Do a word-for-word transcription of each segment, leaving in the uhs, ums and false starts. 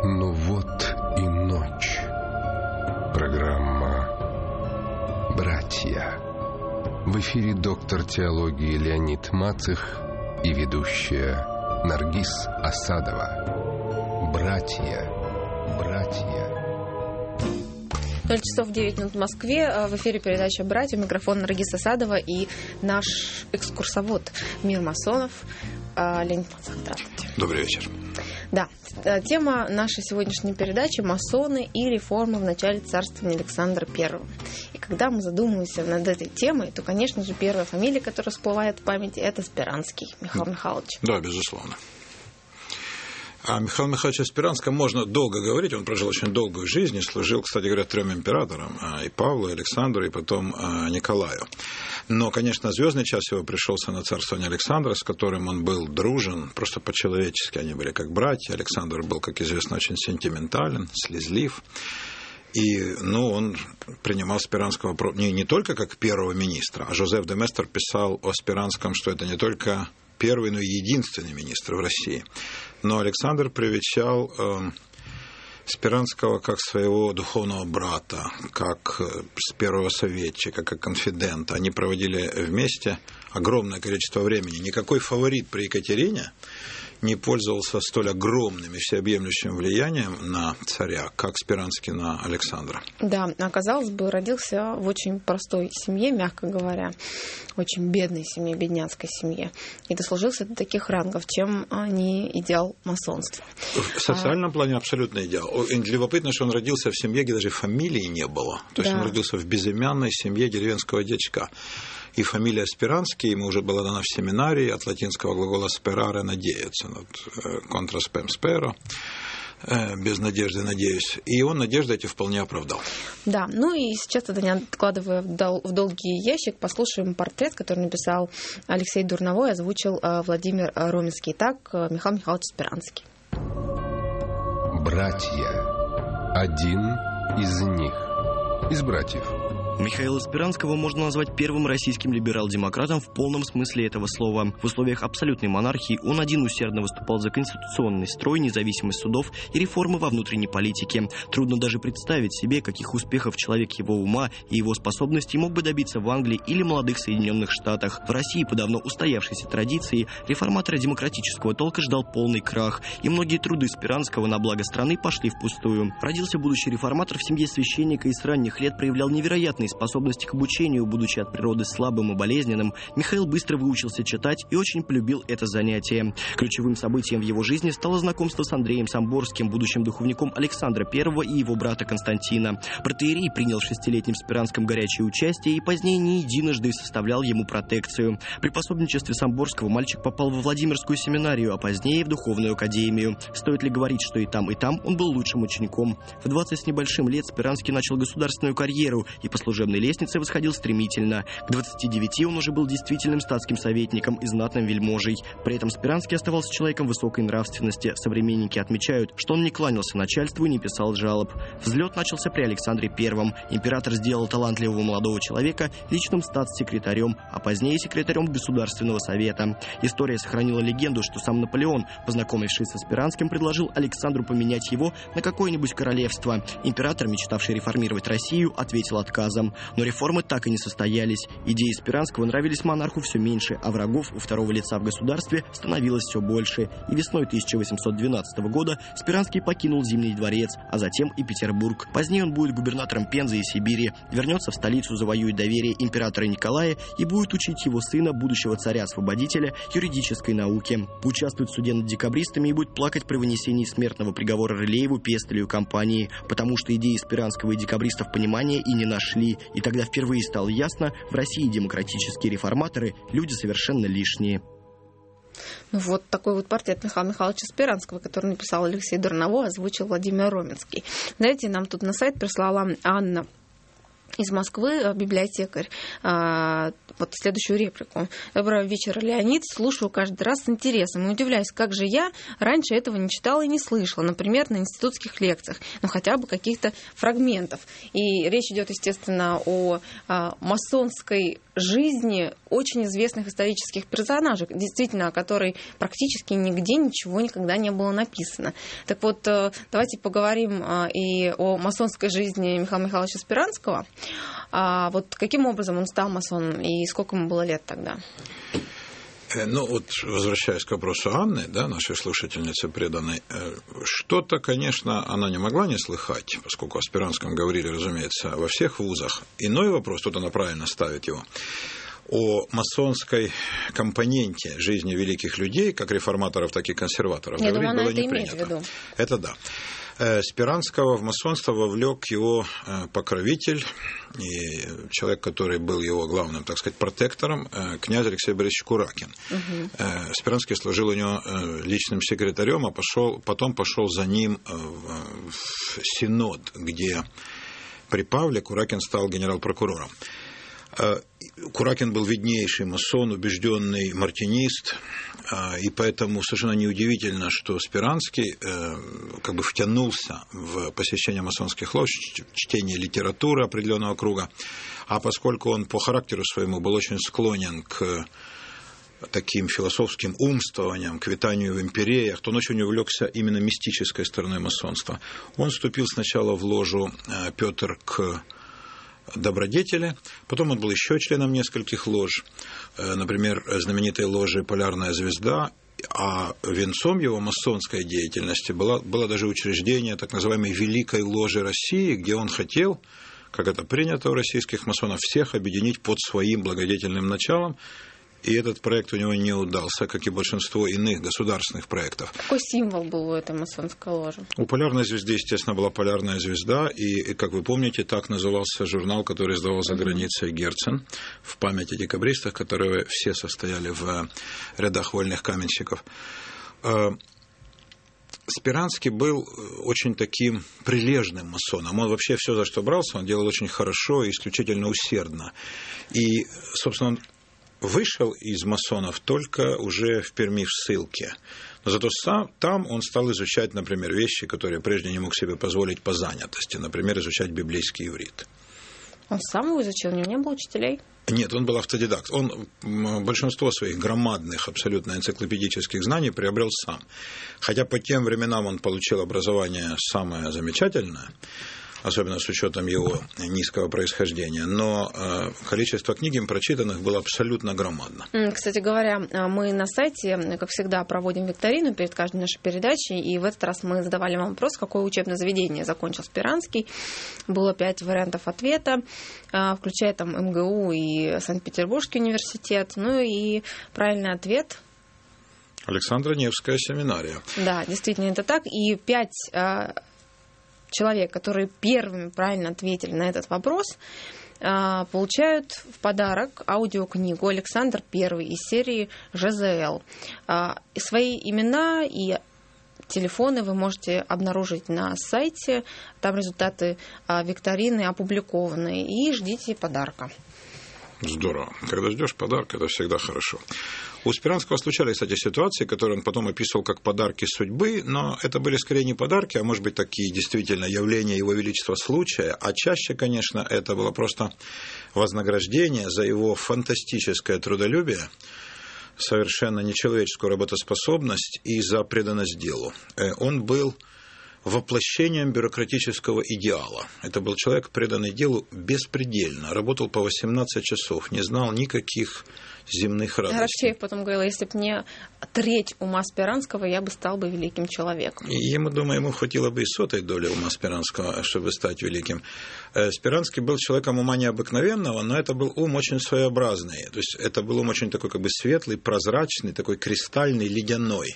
Ну вот и ночь. Программа «Братья». В эфире доктор теологии Леонид Мацых и ведущая Наргиз Асадова. «Братья, братья». ноль часов девять минут в Москве. В эфире передача «Братья». Микрофон Наргиз Асадова и наш экскурсовод «Мир масонов» Леонид Мацых. Здравствуйте. Добрый вечер. Да, тема нашей сегодняшней передачи – масоны и реформы в начале царствования Александра Первого. И когда мы задумываемся над этой темой, то, конечно же, первая фамилия, которая всплывает в памяти – это Спиранский Михаил Михайлович. Да, безусловно. О Михаиле Михайловиче Спиранском можно долго говорить. Он прожил очень долгую жизнь и служил, кстати говоря, трем императорам. И Павлу, и Александру, и потом Николаю. Но, конечно, звездный час его пришелся на царствование Александра, с которым он был дружен. Просто по-человечески они были как братья. Александр был, как известно, очень сентиментален, слезлив. И, ну, он принимал Спиранского не, не только как первого министра, а Жозеф де Местер писал о Спиранском, что это не только первый, но и единственный министр в России. Но Александр привечал э, Спиранского как своего духовного брата, как э, первого советчика, как конфидента. Они проводили вместе огромное количество времени. Никакой фаворит при Екатерине не пользовался столь огромным и всеобъемлющим влиянием на царя, как Спиранский на Александра. Да, оказалось бы, родился в очень простой семье, мягко говоря, очень бедной семье, бедняцкой семье. И дослужился до таких рангов, чем не идеал масонства. В социальном а... плане абсолютно идеал. Любопытно, что он родился в семье, где даже фамилии не было. То есть да. Он родился в безымянной семье деревенского дьячка. И фамилия Спиранский ему уже была дана в семинарии от латинского глагола «sperare» – «надеяться», «contra spem spero», без надежды надеюсь. И он надежды эти вполне оправдал. Да, ну и сейчас, тогда не откладывая в, дол- в долгий ящик, послушаем портрет, который написал Алексей Дурновой, озвучил Владимир Роменский. Итак, Михаил Михайлович Спиранский. Братья. Один из них. Из братьев. Михаила Спиранского можно назвать первым российским либерал-демократом в полном смысле этого слова. В условиях абсолютной монархии он один усердно выступал за конституционный строй, независимость судов и реформы во внутренней политике. Трудно даже представить себе, каких успехов человек его ума и его способностей мог бы добиться в Англии или молодых Соединенных Штатах. В России по давно устоявшейся традиции реформатора демократического толка ждал полный крах, и многие труды Спиранского на благо страны пошли впустую. Родился будущий реформатор в семье священника и с ранних лет проявлял невероятные способности к обучению, будучи от природы слабым и болезненным. Михаил быстро выучился читать и очень полюбил это занятие. Ключевым событием в его жизни стало знакомство с Андреем Самборским, будущим духовником Александра Первого и его брата Константина. Протоиерей принял в шестилетнем Спиранском горячее участие и позднее не единожды составлял ему протекцию. При пособничестве Самборского мальчик попал во Владимирскую семинарию, а позднее в Духовную академию. Стоит ли говорить, что и там, и там он был лучшим учеником. В двадцать с небольшим лет Спиранский начал государственную карьеру и по служебной лестнице восходил стремительно. К двадцати девяти он уже был действительным статским советником и знатным вельможей. При этом Спиранский оставался человеком высокой нравственности. Современники отмечают, что он не кланялся начальству и не писал жалоб. Взлет начался при Александре Первом. Император сделал талантливого молодого человека личным статс-секретарем, а позднее секретарем Государственного совета. История сохранила легенду, что сам Наполеон, познакомившись со Спиранским, предложил Александру поменять его на какое-нибудь королевство. Император, мечтавший реформировать Россию, ответил отказом. Но реформы так и не состоялись. Идеи Спиранского нравились монарху все меньше, а врагов у второго лица в государстве становилось все больше. И весной тысяча восемьсот двенадцатого года Спиранский покинул Зимний дворец, а затем и Петербург. Позднее он будет губернатором Пензы и Сибири, вернется в столицу, завоюет доверие императора Николая и будет учить его сына, будущего царя-освободителя, юридической науке. Участвует в суде над декабристами и будет плакать при вынесении смертного приговора Рылееву, Пестелю и компании, потому что идеи Спиранского и декабристов понимания и не нашли. И тогда впервые стало ясно, в России демократические реформаторы – люди совершенно лишние. Ну, вот такой вот портрет Михаила Михайловича Спиранского, который написал Алексей Дурновой, озвучил Владимир Роменский. Знаете, нам тут на сайт прислала Анна из Москвы, библиотекарь, вот следующую реплику. «Доброго вечера, Леонид. Слушаю каждый раз с интересом и удивляюсь, как же я раньше этого не читала и не слышала, например, на институтских лекциях, ну хотя бы каких-то фрагментов». И речь идет, естественно, о масонской жизни очень известных исторических персонажей, действительно, о которой практически нигде ничего никогда не было написано. Так вот, давайте поговорим и о масонской жизни Михаила Михайловича Спиранского. А вот каким образом он стал масоном и сколько ему было лет тогда? Ну, вот, возвращаясь к вопросу Анны, да, нашей слушательницы преданной, что-то, конечно, она не могла не слыхать, поскольку о Спиранском говорили, разумеется, во всех вузах. Иной вопрос, тут она правильно ставит его, о масонской компоненте жизни великих людей, как реформаторов, так и консерваторов, Я говорить думаю, было это не имеет принято. в виду. Это да. Спиранского в масонство вовлек его покровитель и человек, который был его главным, так сказать, протектором, князь Алексей Борисович Куракин. Угу. Спиранский служил у него личным секретарем, а пошел, потом пошел за ним в Синод, где при Павле Куракин стал генерал-прокурором. Куракин был виднейший масон, убежденный мартинист, и поэтому совершенно неудивительно, что Спиранский как бы втянулся в посещение масонских лож, чтение литературы определенного круга, а поскольку он по характеру своему был очень склонен к таким философским умствованиям, к витанию в империях, то он очень увлекся именно мистической стороной масонства. Он вступил сначала в ложу Петр к добродетели, потом он был еще членом нескольких лож, например, знаменитой ложи «Полярная звезда», а венцом его масонской деятельности было, было даже учреждение так называемой Великой ложи России, где он хотел, как это принято у российских масонов, всех объединить под своим благодетельным началом. И этот проект у него не удался, как и большинство иных государственных проектов. Какой символ был у этой масонской ложи? У «Полярной звезды», естественно, была «Полярная звезда», и, и, как вы помните, так назывался журнал, который издавал за границей Герцен, в память о декабристах, которые все состояли в рядах вольных каменщиков. Спиранский был очень таким прилежным масоном. Он вообще все, за что брался, он делал очень хорошо и исключительно усердно. И, собственно, он вышел из масонов только уже в Перми в ссылке. Но зато сам, там он стал изучать, например, вещи, которые прежде не мог себе позволить по занятости. Например, изучать библейский иврит. Он сам его изучил? У него не было учителей? Нет, он был автодидакт. Он большинство своих громадных, абсолютно энциклопедических знаний приобрел сам. Хотя по тем временам он получил образование самое замечательное, особенно с учетом его низкого происхождения, но количество книг им прочитанных было абсолютно громадно. Кстати говоря, мы на сайте, как всегда, проводим викторину перед каждой нашей передачей, и в этот раз мы задавали вам вопрос, какое учебное заведение закончил Спиранский. Было пять вариантов ответа, включая там эм гэ у и Санкт-Петербургский университет. Ну и правильный ответ — Александра Невская семинария. Да, действительно, это так. И пять человек, которые первыми правильно ответили на этот вопрос, получают в подарок аудиокнигу «Александр Первый» из серии жэ зэ эл. Свои имена и телефоны вы можете обнаружить на сайте. Там результаты викторины опубликованы. И ждите подарка. Здорово. Когда ждешь подарка, это всегда хорошо. У Спиранского случались, кстати, ситуации, которые он потом описывал как подарки судьбы, но это были скорее не подарки, а, может быть, такие действительно явления Его Величества случая, а чаще, конечно, это было просто вознаграждение за его фантастическое трудолюбие, совершенно нечеловеческую работоспособность и за преданность делу. Он был воплощением бюрократического идеала. Это был человек, преданный делу беспредельно, работал по восемнадцать часов, не знал никаких земных радостей. Аракчеев потом говорил, если бы не треть ума Спиранского, я бы стал бы великим человеком. И ему, думаю, ему хватило бы и сотой доли ума Спиранского, чтобы стать великим. Спиранский был человеком ума необыкновенного, но это был ум очень своеобразный. То есть это был ум очень такой как бы светлый, прозрачный, такой кристальный, ледяной.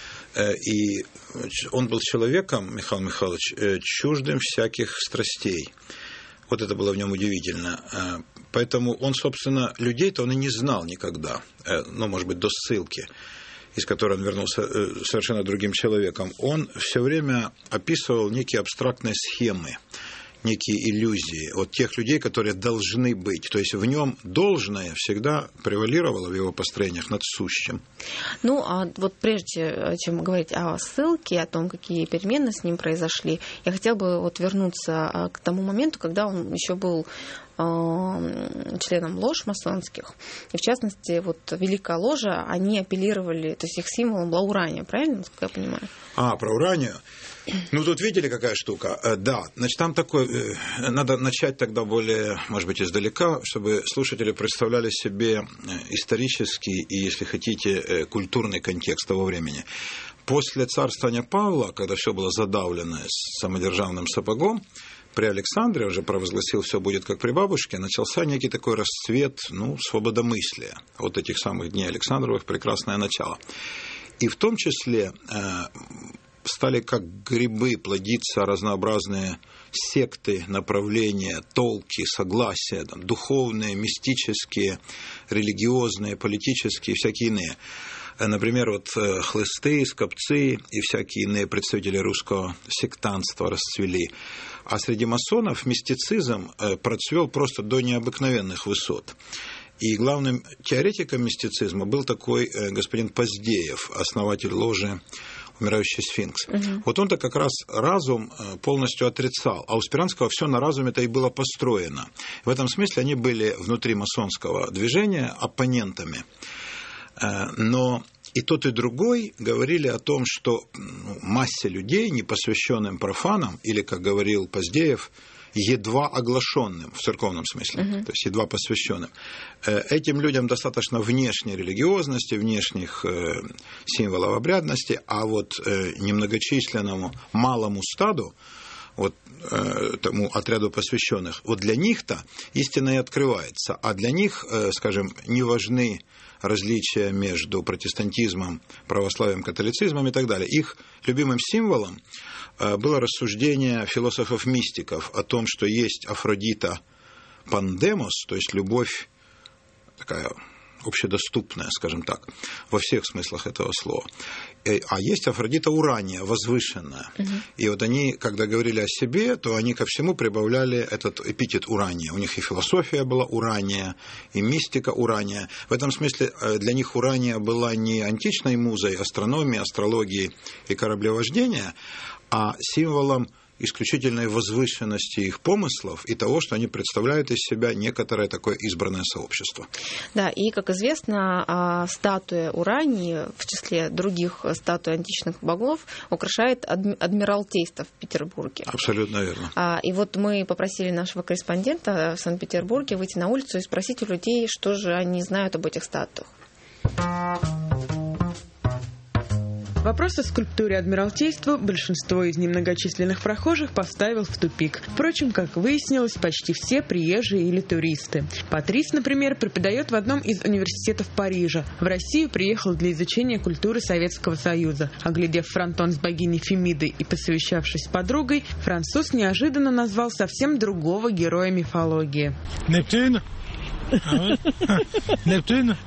И он был человеком, Михаил Михайлович, чуждым всяких страстей. Вот это было в нем удивительно. Поэтому он, собственно, людей-то он и не знал никогда, ну, может быть, до ссылки, из которой он вернулся совершенно другим человеком. Он все время описывал некие абстрактные схемы, некие иллюзии от тех людей, которые должны быть. То есть в нем должное всегда превалировало в его построениях над сущим. Ну, а вот прежде чем говорить о ссылке, о том, какие перемены с ним произошли, я хотела бы вот вернуться к тому моменту, когда он еще был членам лож масонских. И в частности, вот Великая Ложа, они апеллировали, то есть их символом была урания, правильно, насколько я понимаю? А, про уранию. Ну, тут видели, какая штука? Да, значит, там такой... Надо начать тогда более, может быть, издалека, чтобы слушатели представляли себе исторический и, если хотите, культурный контекст того времени. После царствования Павла, когда все было задавлено самодержавным сапогом, при Александре уже провозгласил, все будет как при бабушке, начался некий такой расцвет, ну, свободомыслия. Вот этих самых дней Александровых, прекрасное начало. И в том числе э, стали как грибы плодиться разнообразные секты, направления, толки, согласия, там, духовные, мистические, религиозные, политические и всякие иные. Например, вот хлысты, скопцы и всякие иные представители русского сектантства расцвели. А среди масонов мистицизм процвел просто до необыкновенных высот. И главным теоретиком мистицизма был такой господин Поздеев, основатель ложи «Умирающий сфинкс». Угу. Вот он-то как раз разум полностью отрицал, а у Спиранского все на разуме-то и было построено. В этом смысле они были внутри масонского движения оппонентами. Но и тот, и другой говорили о том, что ну, массе людей, непосвященным профанам, или, как говорил Поздеев, едва оглашенным в церковном смысле, uh-huh. то есть едва посвященным, этим людям достаточно внешней религиозности, внешних символов обрядности, а вот немногочисленному малому стаду, вот тому отряду посвященных, вот для них-то истина и открывается, а для них, скажем, не важны различия между протестантизмом, православием, католицизмом и так далее. Их любимым символом было рассуждение философов-мистиков о том, что есть Афродита Пандемос, то есть любовь такая общедоступная, скажем так, во всех смыслах этого слова. А есть Афродита Урания, возвышенная. Угу. И вот они, когда говорили о себе, то они ко всему прибавляли этот эпитет Урания. У них и философия была Урания, и мистика Урания. В этом смысле для них Урания была не античной музой астрономии, астрологии и кораблевождения, а символом исключительной возвышенности их помыслов и того, что они представляют из себя некоторое такое избранное сообщество. Да, и, как известно, статуя Урании, в числе других статуй античных богов, украшает Адмиралтейство в Петербурге. Абсолютно верно. И вот мы попросили нашего корреспондента в Санкт-Петербурге выйти на улицу и спросить у людей, что же они знают об этих статуях. Вопрос о скульптуре Адмиралтейства большинство из немногочисленных прохожих поставил в тупик. Впрочем, как выяснилось, почти все приезжие или туристы. Патрис, например, преподает в одном из университетов Парижа. В Россию приехал для изучения культуры Советского Союза. Оглядев фронтон с богиней Фемидой и посовещавшись с подругой, француз неожиданно назвал совсем другого героя мифологии. Нептун? Нептун?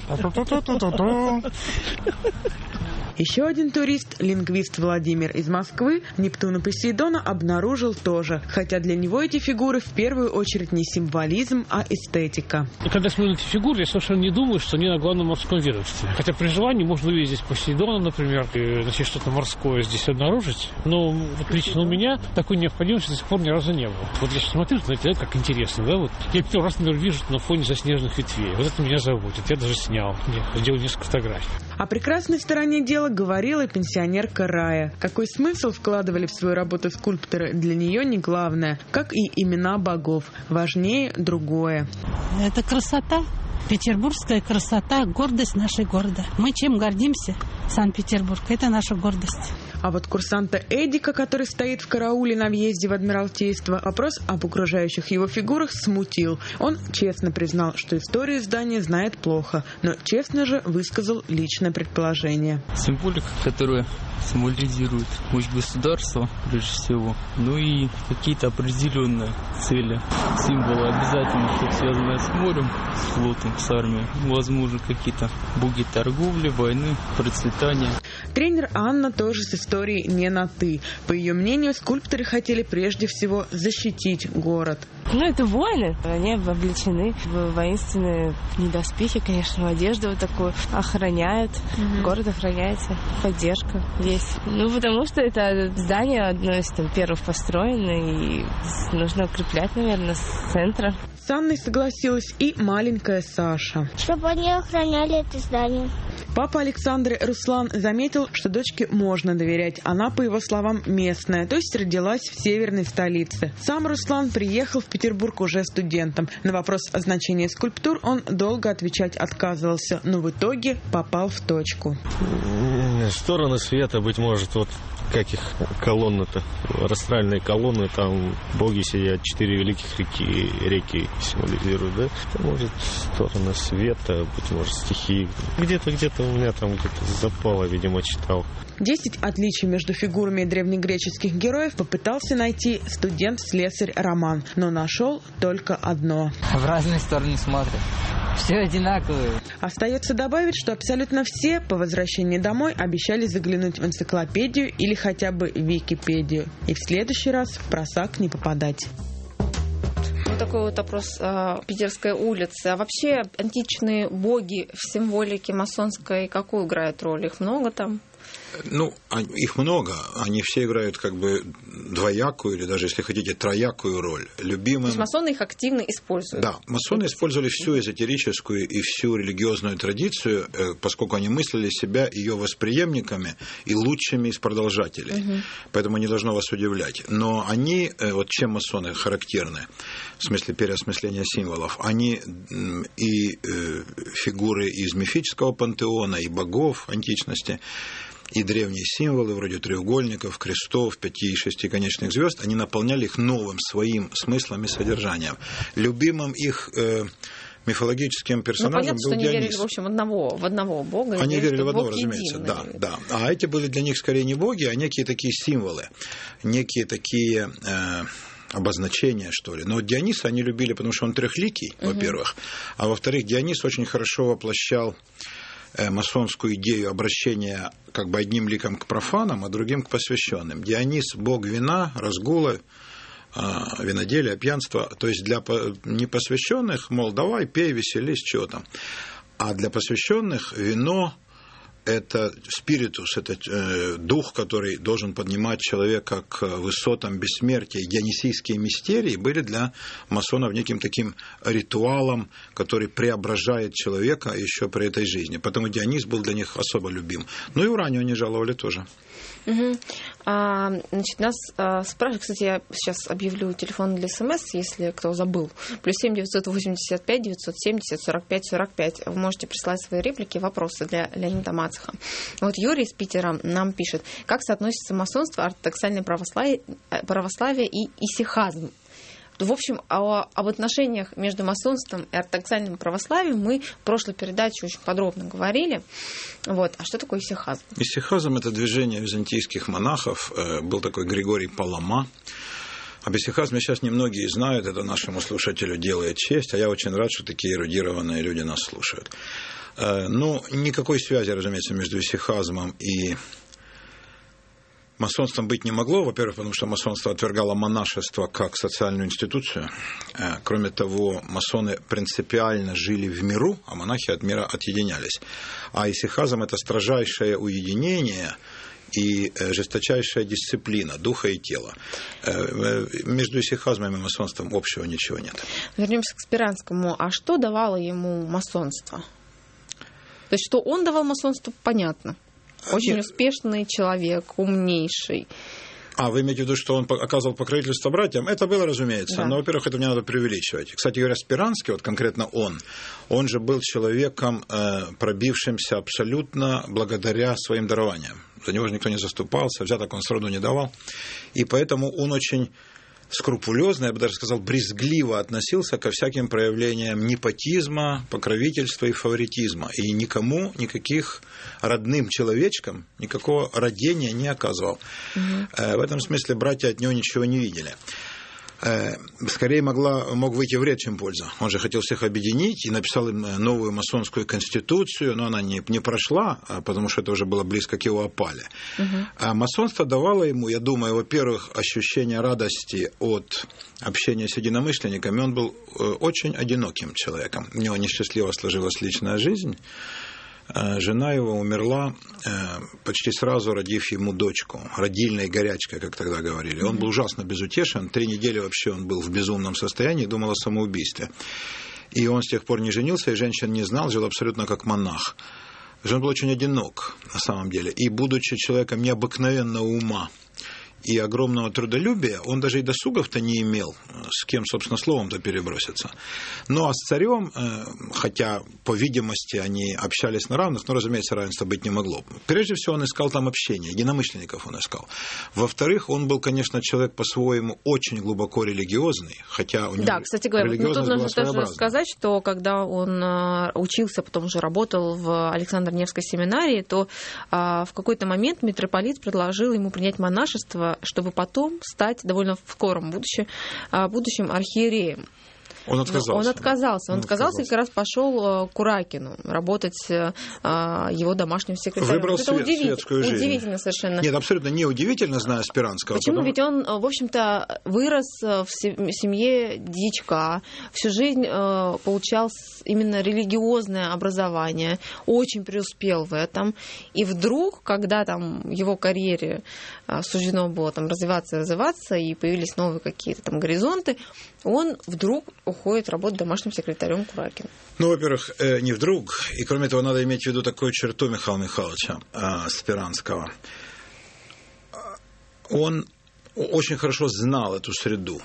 Еще один турист, лингвист Владимир из Москвы, Нептуна Посейдона обнаружил тоже, хотя для него эти фигуры в первую очередь не символизм, а эстетика. И когда смотрю на эти фигуры, я совершенно не думаю, что они на главном морском ведомстве. Хотя при желании можно увидеть здесь Посейдона, например, и, значит, что-то морское здесь обнаружить. Но вот лично у меня такой необходимости до сих пор ни разу не было. Вот я сейчас смотрю, знаете, как интересно, да? Вот я первый раз, например, вижу на фоне заснеженных ветвей. Вот это меня заботит. Я даже снял. Я сделал несколько фотографий. О прекрасной стороне дела говорила пенсионерка Рая. Какой смысл вкладывали в свою работу скульпторы, для нее не главное, как и имена богов. Важнее другое. Это красота, петербургская красота, гордость нашей города. Мы чем гордимся? Санкт-Петербург. Это наша гордость. А вот курсанта Эдика, который стоит в карауле на въезде в Адмиралтейство, вопрос об окружающих его фигурах смутил. Он честно признал, что историю здания знает плохо, но честно же высказал личное предположение. Символика, которую символизирует мощь государства, прежде всего, ну и какие-то определенные цели, символы обязательно, что связанное с морем, с флотом, с армией, возможно, какие-то боги торговли, войны, процветания. Тренер Анна тоже с историей не на «ты». По ее мнению, скульпторы хотели прежде всего защитить город. Ну, это воины. Они облачены в воинственные недоспехи, конечно, в одежду вот такую. Охраняют. Mm-hmm. Город охраняется. Поддержка есть. Ну, потому что это здание одно из там, первых построено, и нужно укреплять, наверное, с центра. С Анной согласилась и маленькая Саша. Чтобы они охраняли это здание. Папа Александры Руслан заметил, что дочке можно доверять. Она, по его словам, местная, то есть родилась в северной столице. Сам Руслан приехал в Петербург уже студентом. На вопрос о значении скульптур он долго отвечать отказывался, но в итоге попал в точку. Стороны света, быть может, вот как их колонны-то, растральные колонны, там боги сидят, четыре великих реки, реки символизируют, да? Это, может, стороны света, быть может, стихии. Где-то, где-то у меня там где-то запало, видимо, читал. Десять отличий между фигурами древнегреческих героев попытался найти студент-слесарь Роман, но нашел только одно. В разные стороны смотрят. Все одинаковые. Остается добавить, что абсолютно все по возвращении домой обещали заглянуть в энциклопедию или хотя бы в Википедию. И в следующий раз в просак не попадать. Вот такой вот вопрос о Питерской улице. А вообще античные боги в символике масонской какую играют роль? Их много там? Ну, их много. Они все играют как бы двоякую или даже, если хотите, троякую роль. Любимым... То есть масоны их активно используют? Да, масоны использовали всю эзотерическую и всю религиозную традицию, поскольку они мыслили себя ее восприемниками и лучшими из продолжателей. Угу. Поэтому не должно вас удивлять. Но они, вот чем масоны характерны, в смысле переосмысления символов, они и фигуры из мифического пантеона, и богов античности, и древние символы, вроде треугольников, крестов, пяти- и шестиконечных звезд, они наполняли их новым своим смыслом и содержанием. Любимым их э, мифологическим персонажем ну, понятно, был Дионис. Они верили, в общем, в одного, в одного бога. Они верили, верили в одного, Бог разумеется, единый. да, да. А эти были для них скорее не боги, а некие такие символы, некие такие... Э, обозначения, что ли. Но Диониса они любили, потому что он трехликий, угу. во-первых. А во-вторых, Дионис очень хорошо воплощал масонскую идею обращения как бы одним ликом к профанам, а другим к посвященным. Дионис – бог вина, разгула, виноделия, пьянства. То есть для непосвященных, мол, давай, пей, веселись, что там. А для посвященных вино – это спиритус, это э, дух, который должен поднимать человека к высотам бессмертия. И дионисийские мистерии были для масонов неким таким ритуалом, который преображает человека еще при этой жизни. Поэтому Дионис был для них особо любим. Ну и Уранию они жаловали тоже. Угу. А, значит, нас а, спрашивают, кстати, я сейчас объявлю телефон для СМС, если кто забыл. Плюс семь девятьсот восемьдесят пять девятьсот семьдесят сорок пять сорок пять. Вы можете присылать свои реплики, вопросы для Леонида Мацеха. Вот Юрий из Питера нам пишет, как соотносится масонство, ортодоксальное православие, православие и исихазм. В общем, о, об отношениях между масонством и ортодоксальным православием мы в прошлой передаче очень подробно говорили. Вот. А что такое исихазм? Исихазм – это движение византийских монахов. Был такой Григорий Палама. Об исихазме сейчас немногие знают, это нашему слушателю делает честь, а я очень рад, что такие эрудированные люди нас слушают. Ну, никакой связи, разумеется, между исихазмом и масонством быть не могло, во-первых, потому что масонство отвергало монашество как социальную институцию. Кроме того, масоны принципиально жили в миру, а монахи от мира отъединялись. А исихазм – это строжайшее уединение и жесточайшая дисциплина духа и тела. Между исихазмом и масонством общего ничего нет. Вернемся к Спиранскому. А что давало ему масонство? То есть, что он давал масонству, понятно. Очень Нет. успешный человек, умнейший. А, вы имеете в виду, что он оказывал покровительство братьям? Это было, разумеется. Да. Но, во-первых, это не надо преувеличивать. Кстати говоря, Спиранский, вот конкретно он, он же был человеком, пробившимся абсолютно благодаря своим дарованиям. За него же никто не заступался, взяток он сроду не давал. И поэтому он очень скрупулезно, я бы даже сказал, брезгливо относился ко всяким проявлениям непотизма, покровительства и фаворитизма. И никому, никаких родным человечкам никакого родения не оказывал. Угу. В этом смысле братья от него ничего не видели. Скорее могла, мог выйти вред, чем польза. Он же хотел всех объединить и написал им новую масонскую конституцию, но она не, не прошла, потому что это уже было близко к его опале. Uh-huh. А масонство давало ему, я думаю, во-первых, ощущение радости от общения с единомышленниками. Он был очень одиноким человеком. У него несчастливо сложилась личная жизнь. Жена его умерла почти сразу, родив ему дочку, родильной горячкой, как тогда говорили. Он был ужасно безутешен, три недели вообще он был в безумном состоянии, думал о самоубийстве. И он с тех пор не женился, и женщин не знал, жил абсолютно как монах. Он был очень одинок, на самом деле. И, будучи человеком необыкновенного ума и огромного трудолюбия, он даже и досугов-то не имел, с кем, собственно, словом-то переброситься. Ну, а с царем, хотя, по видимости, они общались на равных, но, разумеется, равенства быть не могло. Прежде всего, он искал там общение, единомышленников он искал. Во-вторых, он был, конечно, человек по-своему очень глубоко религиозный, хотя у него да, кстати говоря, ну, тут нужно тоже сказать, что когда он учился, потом уже работал в Александро-Невской семинарии, то в какой-то момент митрополит предложил ему принять монашество, чтобы потом стать довольно в скором будущем, будущим архиереем. Он отказался. Он отказался. Он, он отказался и как раз пошел к Куракину работать его домашним секретарем. Выбрал это свет, удивительно, светскую жизнь. Удивительно совершенно. Нет, абсолютно не удивительно, зная Спиранского. Почему? Потому... Ведь он, в общем-то, вырос в семье дьячка, всю жизнь получал именно религиозное образование, очень преуспел в этом. И вдруг, когда там его карьере суждено было там развиваться и развиваться, и появились новые какие-то там горизонты, он вдруг уходит работать домашним секретарем Куракина. Ну, во-первых, не вдруг. И, кроме того, надо иметь в виду такую черту Михаила Михайловича Спиранского. Он очень хорошо знал эту среду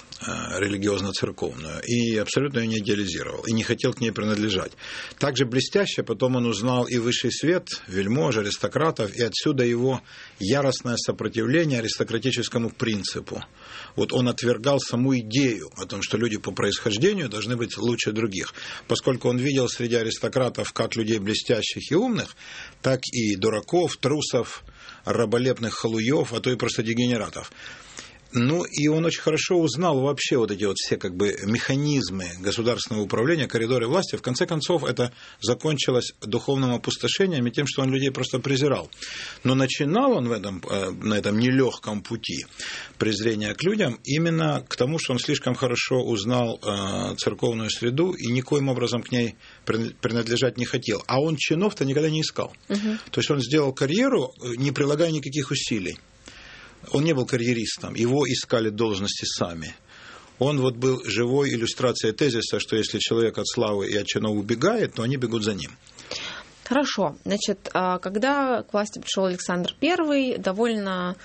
религиозно-церковную и абсолютно ее не идеализировал и не хотел к ней принадлежать. Также блестяще потом он узнал и высший свет, вельмож, аристократов, и отсюда его яростное сопротивление аристократическому принципу. Вот он отвергал саму идею о том, что люди по происхождению должны быть лучше других, поскольку он видел среди аристократов как людей блестящих и умных, так и дураков, трусов, раболепных халуев, а то и просто дегенератов. Ну, и он очень хорошо узнал вообще вот эти вот все как бы механизмы государственного управления, коридоры власти. В конце концов, это закончилось духовным опустошением и тем, что он людей просто презирал. Но начинал он в этом, на этом нелегком пути презрения к людям именно к тому, что он слишком хорошо узнал церковную среду и никоим образом к ней принадлежать не хотел. А он чинов-то никогда не искал. Угу. То есть он сделал карьеру, не прилагая никаких усилий. Он не был карьеристом, его искали должности сами. Он вот был живой иллюстрацией тезиса, что если человек от славы и от чинов убегает, то они бегут за ним. Хорошо. Значит, когда к власти пришел Александр Первый, довольно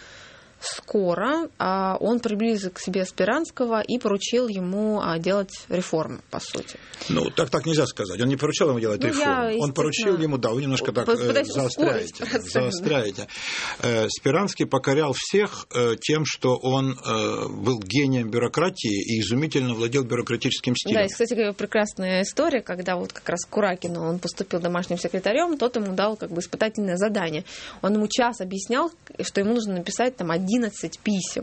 скоро он приблизил к себе Спиранского и поручил ему делать реформы, по сути. Ну, так, так нельзя сказать. Он не поручил ему делать ну, реформы. Я, он поручил ему, да, вы немножко так э, заостряете. заостряете. Э, Спиранский покорял всех э, тем, что он э, был гением бюрократии и изумительно владел бюрократическим стилем. Да, и, кстати, прекрасная история, когда вот как раз Куракину он поступил домашним секретарем, тот ему дал как бы испытательное задание. Он ему час объяснял, что ему нужно написать там одиннадцать писем.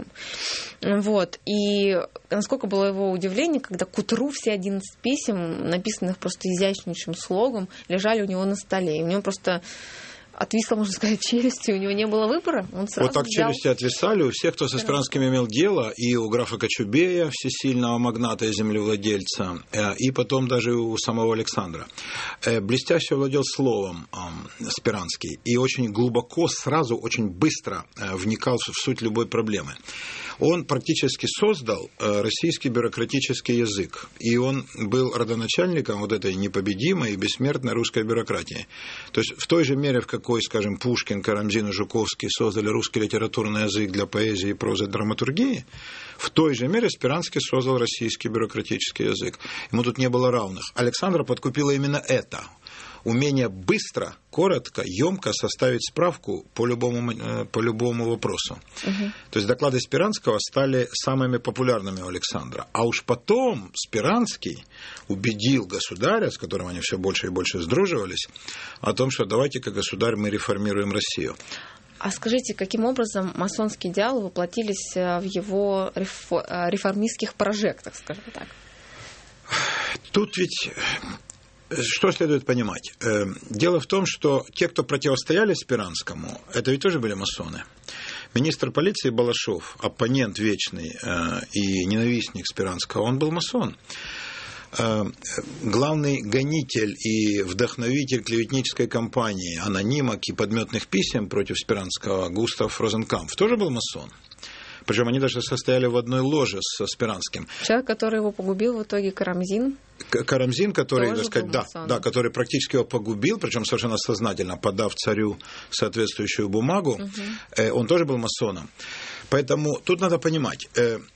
Вот. И насколько было его удивление, когда к утру все одиннадцать писем, написанных просто изящнейшим слогом, лежали у него на столе. И у него просто отвисла, можно сказать, челюсть, и у него не было выбора. Он сразу вот так взял... челюсти отвисали у всех, кто со Спиранским имел дело, и у графа Кочубея, всесильного магната и землевладельца, и потом даже у самого Александра. Блестяще владел словом Спиранский, и очень глубоко, сразу, очень быстро вникал в суть любой проблемы. Он практически создал российский бюрократический язык, и он был родоначальником вот этой непобедимой и бессмертной русской бюрократии. То есть в той же мере, в какой, скажем, Пушкин, Карамзин и Жуковский создали русский литературный язык для поэзии, прозы, драматургии, в той же мере Спиранский создал российский бюрократический язык. Ему тут не было равных. Александра подкупила именно это. умение быстро, коротко, емко составить справку по любому, по любому вопросу. Угу. То есть доклады Спиранского стали самыми популярными у Александра. А уж потом Спиранский убедил государя, с которым они все больше и больше сдруживались, о том, что давайте-ка, государь, мы реформируем Россию. А скажите, каким образом масонские идеалы воплотились в его реформистских прожектах, скажем так? Тут ведь что следует понимать? Дело в том, что те, кто противостояли Спиранскому, это ведь тоже были масоны. Министр полиции Балашов, оппонент вечный и ненавистник Спиранского, он был масон. Главный гонитель и вдохновитель клеветнической кампании анонимок и подметных писем против Спиранского Густав Розенкампф тоже был масон. Причем они даже состояли в одной ложе со Спиранским. Человек, который его погубил в итоге, Карамзин. Карамзин, который, так сказать, да, да, который практически его погубил, причем совершенно сознательно, подав царю соответствующую бумагу, угу. Он тоже был масоном. Поэтому тут надо понимать,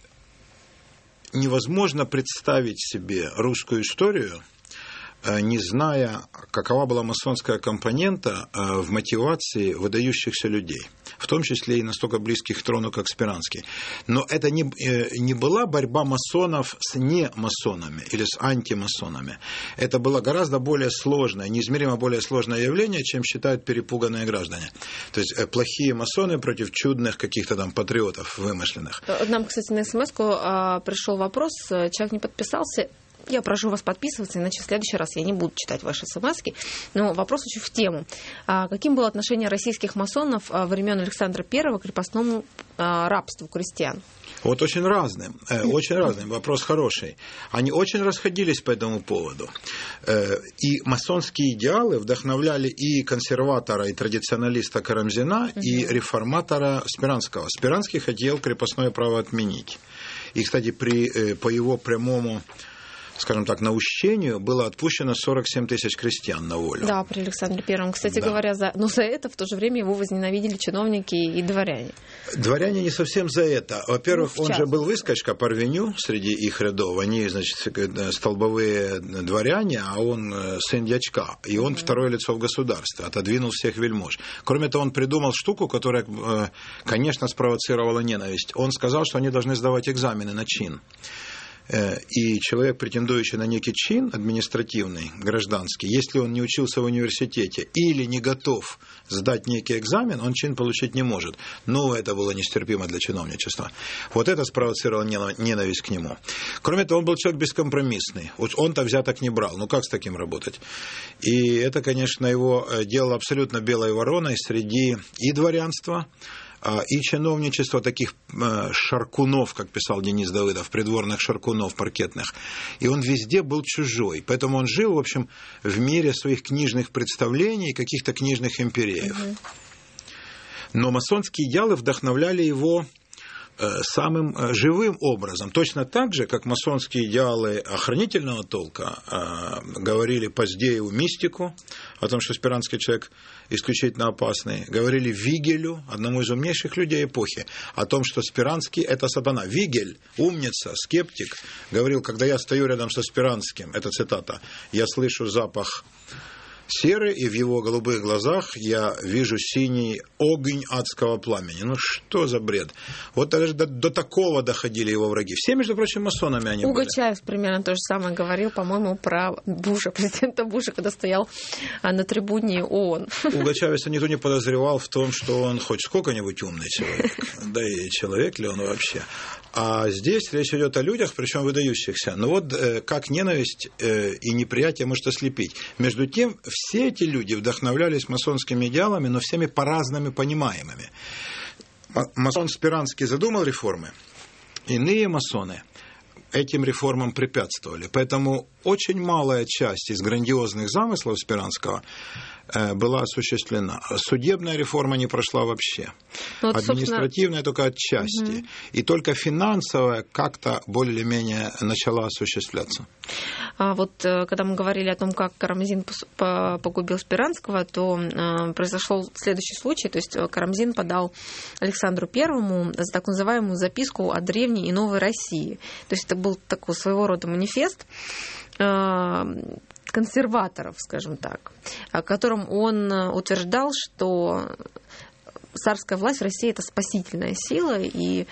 невозможно представить себе русскую историю, не зная, какова была масонская компонента в мотивации выдающихся людей, в том числе и настолько близких к трону, как Спиранский. Но это не, не была борьба масонов с немасонами или с антимасонами. Это было гораздо более сложное, неизмеримо более сложное явление, чем считают перепуганные граждане. То есть плохие масоны против чудных каких-то там патриотов вымышленных. Нам, кстати, на смс-ку пришел вопрос, человек не подписался. Я прошу вас подписываться, иначе в следующий раз я не буду читать ваши смс-ки. Но вопрос очень в тему. А каким было отношение российских масонов времен Александра Первого к крепостному рабству крестьян? Вот очень разным, очень разным. Вопрос хороший. Они очень расходились по этому поводу. И масонские идеалы вдохновляли и консерватора, и традиционалиста Карамзина, угу. и реформатора Спиранского. Спиранский хотел крепостное право отменить. И, кстати, при, по его прямому, скажем так, наущению было отпущено сорок семь тысяч крестьян на волю. Да, при Александре Первом. Кстати да. говоря, за... но за это в то же время его возненавидели чиновники и дворяне. Дворяне не совсем за это. Во-первых, ну, он же был выскочка Парвеню среди их рядов. Они, значит, столбовые дворяне, а он сын дьячка. И он mm-hmm. второе лицо в государстве, отодвинул всех вельмож. Кроме того, он придумал штуку, которая, конечно, спровоцировала ненависть. Он сказал, что они должны сдавать экзамены на чин. И человек, претендующий на некий чин административный, гражданский, если он не учился в университете или не готов сдать некий экзамен, он чин получить не может. Но это было нестерпимо для чиновничества. Вот это спровоцировало ненависть к нему. Кроме того, он был человек бескомпромиссный. Вот он-то взяток не брал. Ну как с таким работать? И это, конечно, его делало абсолютно белой вороной среди и дворянства, и чиновничество таких шаркунов, как писал Денис Давыдов, придворных шаркунов паркетных. И он везде был чужой. Поэтому он жил, в общем, в мире своих книжных представлений и каких-то книжных империев. Угу. Но масонские идеалы вдохновляли его самым живым образом. Точно так же, как масонские идеалы охранительного толка э, говорили Поздееву мистику, о том, что Спиранский человек исключительно опасный, говорили Вигелю, одному из умнейших людей эпохи, о том, что Спиранский – это сатана. Вигель, умница, скептик, говорил, когда я стою рядом со Спиранским, это цитата, я слышу запах серы, и в его голубых глазах я вижу синий огонь адского пламени. Ну, что за бред? Вот даже до, до такого доходили его враги. Все, между прочим, масонами они Уго были. Чаев примерно то же самое говорил, по-моему, про Буша, президента Буша, когда стоял на трибуне ООН. Уго Чавеса никто не подозревал в том, что он хоть сколько-нибудь умный человек. Да и человек ли он вообще. А здесь речь идет о людях, причем выдающихся. Но вот э, как ненависть э, и неприятие может ослепить. Между тем, все эти люди вдохновлялись масонскими идеалами, но всеми по-разному понимаемыми. Масон Спиранский задумал реформы, иные масоны этим реформам препятствовали. Поэтому очень малая часть из грандиозных замыслов Спиранского была осуществлена. Судебная реформа не прошла вообще. Вот, административная только отчасти. Угу. И только финансовая как-то более-менее начала осуществляться. А вот когда мы говорили о том, как Карамзин погубил Спиранского, то произошел следующий случай. То есть Карамзин подал Александру Первому за так называемую записку о древней и новой России. То есть это был такой своего рода манифест. консерваторов, скажем так, о котором он утверждал, что царская власть в России – это спасительная сила, и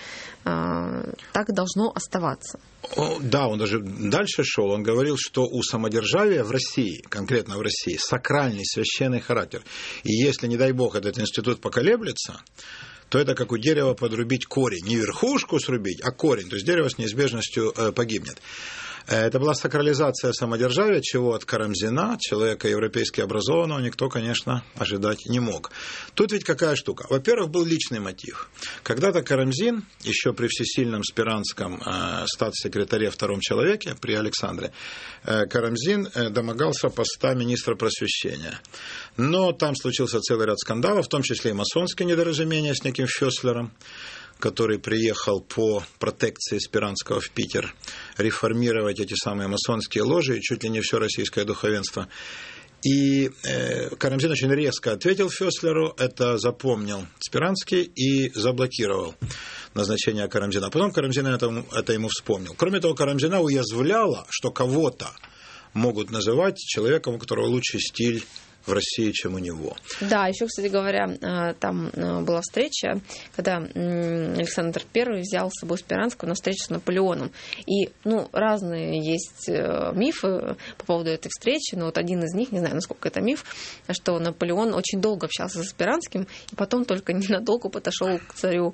э, так должно оставаться. Да, он даже дальше шел. Он говорил, что у самодержавия в России, конкретно в России, сакральный, священный характер. И если, не дай бог, этот институт поколеблется, то это как у дерева подрубить корень. Не верхушку срубить, а корень. То есть дерево с неизбежностью э, погибнет. Это была сакрализация самодержавия, чего от Карамзина, человека европейски образованного, никто, конечно, ожидать не мог. Тут ведь какая штука. Во-первых, был личный мотив. Когда-то Карамзин, еще при всесильном Спиранском э, статс-секретаре втором человеке, при Александре, э, Карамзин э, домогался поста министра просвещения. Но там случился целый ряд скандалов, в том числе и масонское недоразумение с неким Фёслером, который приехал по протекции Спиранского в Питер реформировать эти самые масонские ложи и чуть ли не все российское духовенство. И э, Карамзин очень резко ответил Фёслеру, это запомнил Спиранский и заблокировал назначение Карамзина. Потом Карамзин это, это ему вспомнил. Кроме того, Карамзина уязвляло, что кого-то могут называть человеком, у которого лучший стиль в России, чем у него. Да, еще, кстати говоря, там была встреча, когда Александр Первый взял с собой Спиранского на встречу с Наполеоном. И, ну, разные есть мифы по поводу этой встречи, но вот один из них, не знаю, насколько это миф, что Наполеон очень долго общался со Спиранским, и потом только ненадолго подошел к царю,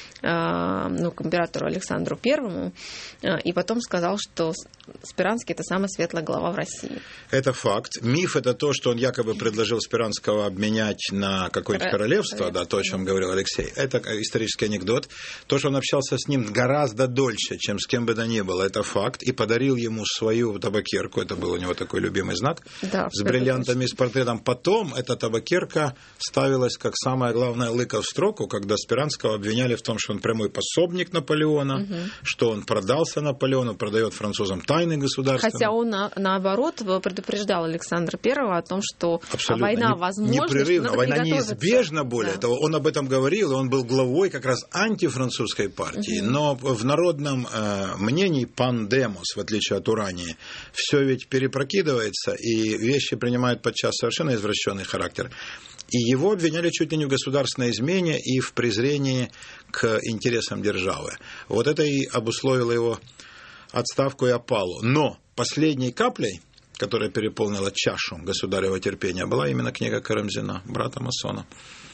ну, к императору Александру Первому, и потом сказал, что Спиранский – это самая светлая глава в России. Это факт. Миф – это то, что он якобы предложил Спиранского обменять на какое-нибудь королевство, королевство, да, то, о чем говорил Алексей. Это исторический анекдот. То, что он общался с ним гораздо дольше, чем с кем бы то ни было, это факт. И подарил ему свою табакерку, это был у него такой любимый знак, да, с бриллиантами, с портретом. Потом эта табакерка ставилась как самая главная лыка в строку, когда Спиранского обвиняли в том, что он прямой пособник Наполеона, угу. что он продался Наполеону, продает французам тайны государственные. Хотя он, на, наоборот, предупреждал Александра Первого о том, что Абсолютно. война не, возможна. Непрерывно, война неизбежна, более да. того. Он об этом говорил, и он был главой как раз антифранцузской партии. Угу. Но в народном э, мнении пандемос, в отличие от Урании, все ведь перепрокидывается, и вещи принимают подчас совершенно извращенный характер. И его обвиняли чуть ли не в государственной измене и в презрении к интересам державы. Вот это и обусловило его отставку и опалу. Но последней каплей, которая переполнила чашу государева терпения, была именно книга Карамзина, брата масона.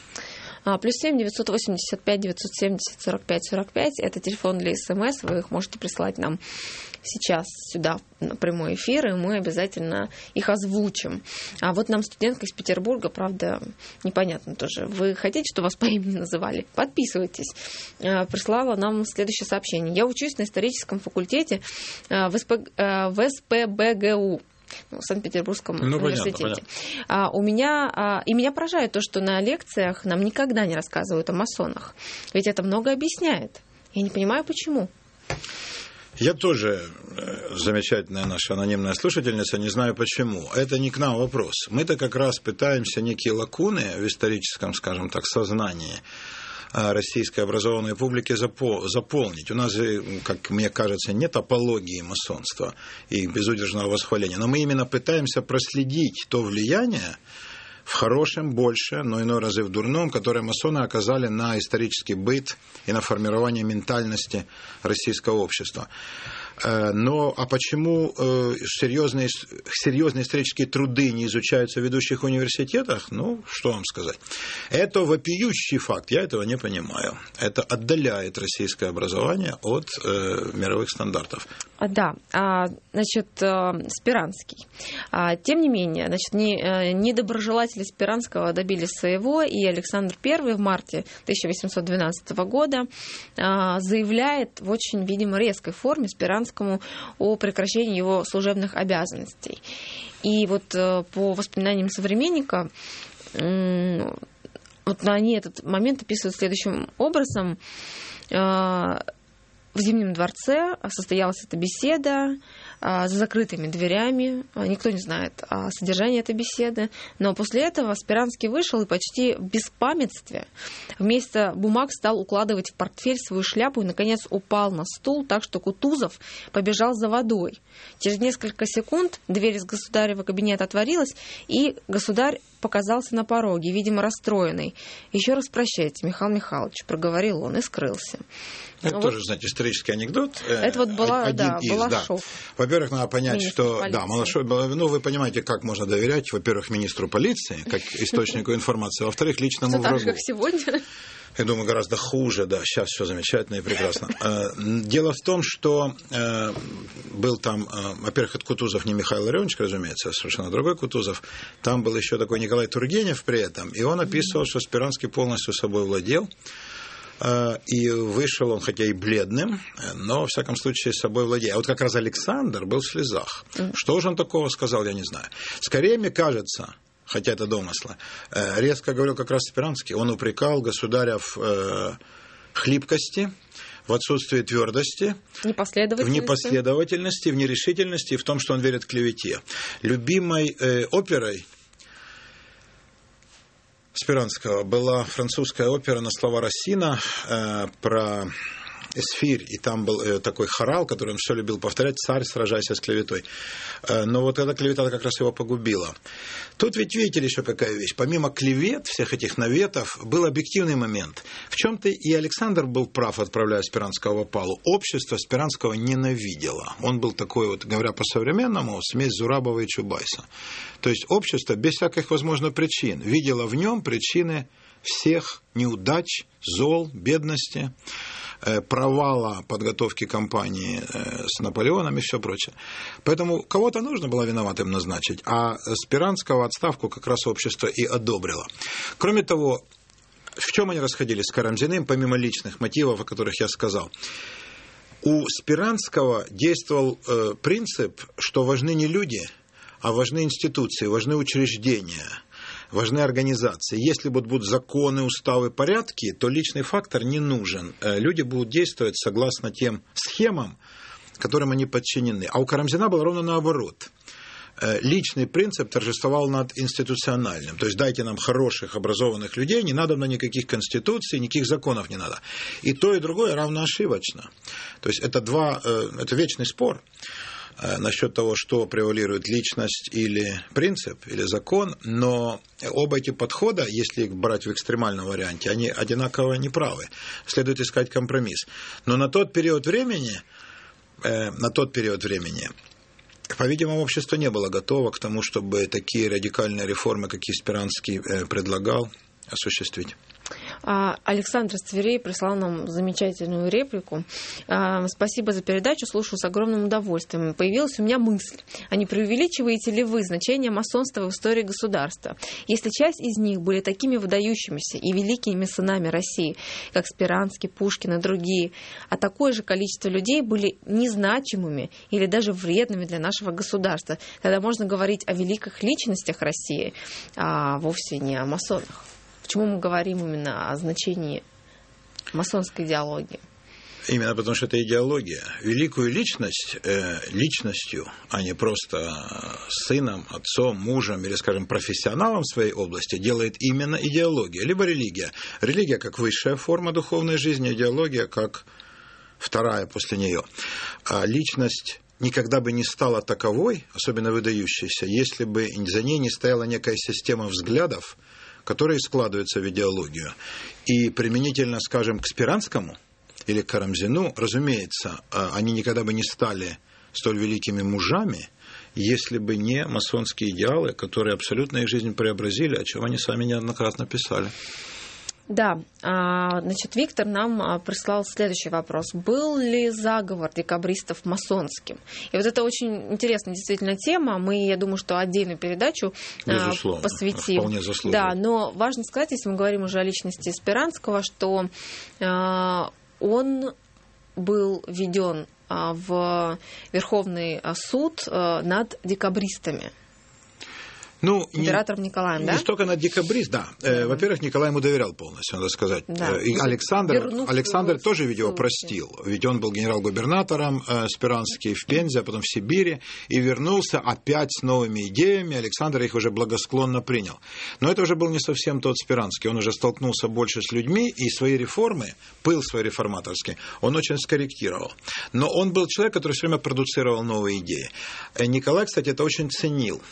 Плюс семь девятьсот восемьдесят пять девятьсот семьдесят сорок пять сорок пять. Это телефон для СМС. Вы их можете присылать нам сейчас сюда на прямой эфир, и мы обязательно их озвучим. А вот нам студентка из Петербурга, правда, непонятно тоже. Вы хотите, чтобы вас по имени называли? Подписывайтесь. Прислала нам следующее сообщение. Я учусь на историческом факультете в СПбГУ. В Санкт-Петербургском ну, университете. Понятно, понятно. А, у меня, а, и меня поражает то, что на лекциях нам никогда не рассказывают о масонах. Ведь это много объясняет. Я не понимаю, почему. Я тоже, замечательная наша анонимная слушательница, не знаю почему. Это не к нам вопрос. Мы-то как раз пытаемся некие лакуны в историческом, скажем так, сознании российской образованной публики заполнить. У нас же, как мне кажется, нет апологии масонства и безудержного восхваления, но мы именно пытаемся проследить то влияние, в хорошем больше, но иной раз и в дурном, которые масоны оказали на исторический быт и на формирование ментальности российского общества. Но а почему серьезные, серьезные исторические труды не изучаются в ведущих университетах? Ну, что вам сказать. Это вопиющий факт, я этого не понимаю. Это отдаляет российское образование от э, мировых стандартов. Да, значит, Спиранский. Тем не менее, значит, недоброжелатели Спиранского добились своего, и Александр Первый в марте тысяча восемьсот двенадцатого года заявляет в очень, видимо, резкой форме Спиранскому о прекращении его служебных обязанностей. И вот по воспоминаниям современника, вот они этот момент описывают следующим образом. В Зимнем дворце состоялась эта беседа, за закрытыми дверями, никто не знает о содержании этой беседы, но после этого Спиранский вышел и почти в беспамятстве вместо бумаг стал укладывать в портфель свою шляпу и, наконец, упал на стул, так что Кутузов побежал за водой. Через несколько секунд дверь из государева кабинета отворилась, и государь показался на пороге, видимо, расстроенный. «Еще раз прощайте, Михаил Михайлович», — проговорил он и скрылся. Это вот. тоже, знаете, исторический анекдот. Это вот была, Один да, из, Балашов. Да. Во-первых, надо понять, Министр что... полиции. Да, Балашов, ну, вы понимаете, как можно доверять, во-первых, министру полиции, как источнику информации, во-вторых, личному Что врагу. так же, как сегодня? Я думаю, гораздо хуже, да, сейчас все замечательно и прекрасно. Дело в том, что был там, во-первых, это Кутузов не Михаил Ларионович, разумеется, а совершенно другой Кутузов. Там был еще такой Николай Тургенев при этом, и он описывал, что Спиранский полностью собой владел. И вышел он, хотя и бледным, но, во всяком случае, собой владея. А вот как раз Александр был в слезах. Что же он такого сказал, я не знаю. Скорее, мне кажется, хотя это домыслы, резко говорил как раз Спиранский. Он упрекал государя в хлипкости, в отсутствии твердости, непоследовательности. в непоследовательности, в нерешительности и в том, что он верит клевете. Любимой э, оперой Спиранского была французская опера на слова Рассина э, про Эсфирь, и там был э, такой хорал, который он все любил повторять: «Царь, сражайся с клеветой». Э, но вот эта клевета как раз его погубила. Тут ведь видите еще какая вещь. Помимо клевет, всех этих наветов, был объективный момент. В чем-то и Александр был прав, отправляя Спиранского в опалу. Общество Спиранского ненавидело. Он был такой, вот, говоря по-современному, смесь Зурабова и Чубайса. То есть общество без всяких возможных причин видело в нем причины всех неудач, зол, бедности, провала подготовки кампании с Наполеоном и все прочее. Поэтому кого-то нужно было виноватым назначить, а Спиранского отставку как раз общество и одобрило. Кроме того, в чем они расходились с Карамзиным, помимо личных мотивов, о которых я сказал? У Спиранского действовал э, принцип, что важны не люди, а важны институции, важны учреждения, важны организации. Если будут законы, уставы, порядки, то личный фактор не нужен. Люди будут действовать согласно тем схемам, которым они подчинены. А у Карамзина было ровно наоборот. Личный принцип торжествовал над институциональным. То есть дайте нам хороших, образованных людей, не надо нам никаких конституций, никаких законов не надо. И то, и другое равно ошибочно. То есть это два, это вечный спор насчет того, что превалирует, личность или принцип, или закон, но оба эти подхода, если их брать в экстремальном варианте, они одинаково неправы. Следует искать компромисс. Но на тот период времени, э, на тот период времени, по-видимому, общество не было готово к тому, чтобы такие радикальные реформы, какие Спиранский э, предлагал, осуществить. Александр Стверей прислал нам замечательную реплику. Спасибо за передачу, слушаю с огромным удовольствием. Появилась у меня мысль, а не преувеличиваете ли вы значение масонства в истории государства? Если часть из них были такими выдающимися и великими сынами России, как Спиранский, Пушкин и другие, а такое же количество людей были незначимыми или даже вредными для нашего государства, тогда можно говорить о великих личностях России, а вовсе не о масонах. Почему мы говорим именно о значении масонской идеологии? Именно потому, что это идеология. Великую личность э, личностью, а не просто сыном, отцом, мужем или, скажем, профессионалом в своей области делает именно идеология, либо религия. Религия как высшая форма духовной жизни, идеология как вторая после нее. А личность никогда бы не стала таковой, особенно выдающейся, если бы за ней не стояла некая система взглядов, которые складываются в идеологию. И применительно, скажем, к Спиранскому или к Карамзину, разумеется, они никогда бы не стали столь великими мужами, если бы не масонские идеалы, которые абсолютно их жизнь преобразили, о чем они сами неоднократно писали. Да, значит, Виктор нам прислал следующий вопрос. Был ли заговор декабристов масонским? И вот это очень интересная действительно тема. Мы, я думаю, что отдельную передачу Безусловно, посвятим. Вполне заслуженно. Да, но важно сказать, если мы говорим уже о личности Спиранского, что он был введен в Верховный суд над декабристами. Ну, императором не, Николаем, не да? Не столько на декабрист, да. Э, во-первых, Николай ему доверял полностью, надо сказать. Да. Э, и Александр, Вернув Александр его тоже ведь его простил. Ведь он был генерал-губернатором э, Спиранский в Пензе, а потом в Сибири, и вернулся опять с новыми идеями. Александр их уже благосклонно принял. Но это уже был не совсем тот Спиранский. Он уже столкнулся больше с людьми, и свои реформы, пыл свой реформаторский, он очень скорректировал. Но он был человек, который все время продуцировал новые идеи. Э, Николай, кстати, это очень ценил.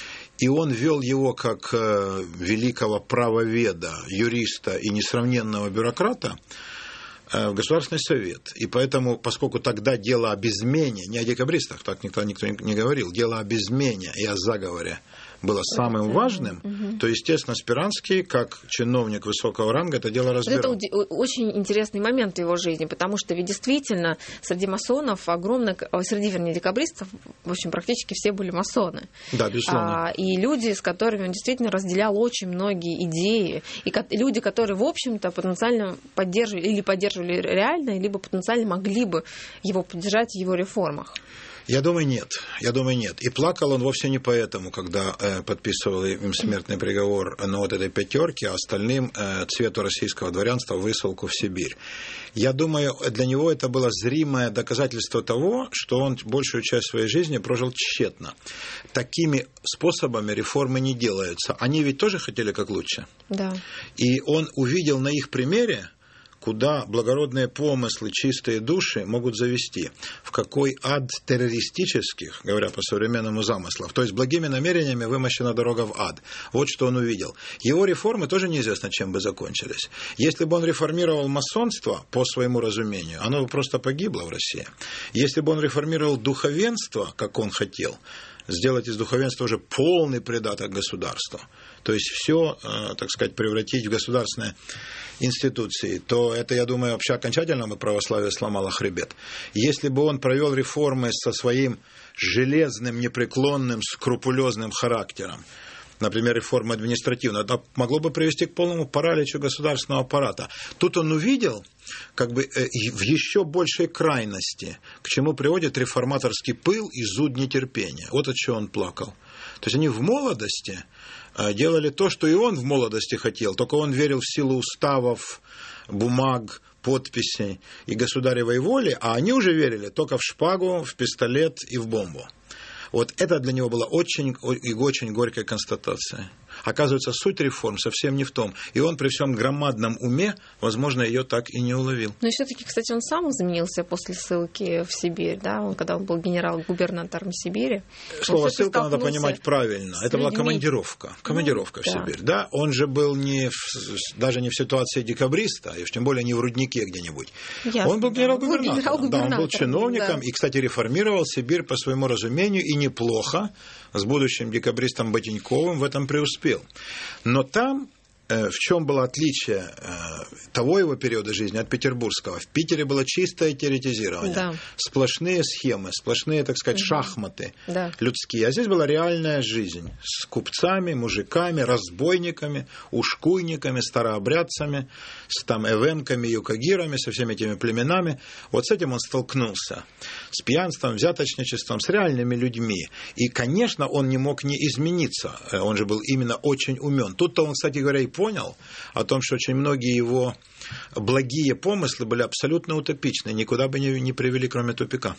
И он вел его как э, великого правоведа, юриста и несравненного бюрократа э, в Государственный совет. И поэтому, поскольку тогда дело о безмене, не о декабристах, так никто, никто не говорил, дело о безмене и о заговоре было самым важным, угу. то, естественно, Спиранский, как чиновник высокого ранга, это дело разбирал. Это очень интересный момент в его жизни, потому что ведь действительно среди масонов огромное, среди, вернее, декабристов, в общем, практически все были масоны. Да, безусловно. А, и люди, с которыми он действительно разделял очень многие идеи, и люди, которые, в общем-то, потенциально поддерживали, или поддерживали реально, либо потенциально могли бы его поддержать в его реформах. Я думаю, нет. Я думаю, нет. И плакал он вовсе не поэтому, когда э, подписывал им смертный приговор на вот этой пятерке, а остальным э, цвету российского дворянства высылку в Сибирь. Я думаю, для него это было зримое доказательство того, что он большую часть своей жизни прожил тщетно. Такими способами реформы не делаются. Они ведь тоже хотели как лучше. Да. И он увидел на их примере, куда благородные помыслы, чистые души могут завести, в какой ад террористических, говоря по современному замыслу, то есть благими намерениями вымощена дорога в ад. Вот что он увидел. Его реформы тоже неизвестно, чем бы закончились. Если бы он реформировал масонство по своему разумению, оно бы просто погибло в России. Если бы он реформировал духовенство, как он хотел, сделать из духовенства уже полный придаток государства, то есть все, так сказать, превратить в государственные институции, то это, я думаю, вообще окончательно бы православие сломало хребет. Если бы он провел реформы со своим железным, непреклонным, скрупулезным характером, например, реформа административная, это могло бы привести к полному параличу государственного аппарата. Тут он увидел, как бы в еще большей крайности, к чему приводит реформаторский пыл и зуд нетерпения. Вот от чего он плакал. То есть они в молодости делали то, что и он в молодости хотел, только он верил в силу уставов, бумаг, подписей и государевой воли, а они уже верили только в шпагу, в пистолет и в бомбу. Вот это для него была очень и очень горькая констатация. Оказывается, суть реформ совсем не в том. И он при всем громадном уме, возможно, ее так и не уловил. Но все-таки, кстати, он сам изменился после ссылки в Сибирь, да? Он, когда он был генерал-губернатором Сибири. Слово «ссылка» надо понимать правильно. Это была командировка. Командировка ну, в Сибирь. Да. Да? Он же был не в, даже не в ситуации декабриста, и тем более не в Руднике где-нибудь. Ясно, он был генерал-губернатором. генерал-губернатором. Да, он был чиновником. Да. И, кстати, реформировал Сибирь по своему разумению. И неплохо. С будущим декабристом Ботиньковым в этом преуспел. Но там, э, в чем было отличие э, того его периода жизни от петербургского? В Питере было чистое теоретизирование. Да. Сплошные схемы, сплошные, так сказать, угу. шахматы да. людские. А здесь была реальная жизнь с купцами, мужиками, разбойниками, ушкуйниками, старообрядцами, с там эвенками, юкагирами, со всеми этими племенами. Вот с этим он столкнулся. С пьянством, взяточничеством, с реальными людьми. И, конечно, он не мог не измениться. Он же был именно очень умен. Тут-то он, кстати говоря, и понял о том, что очень многие его благие помыслы были абсолютно утопичны, никуда бы не, не привели, кроме тупика.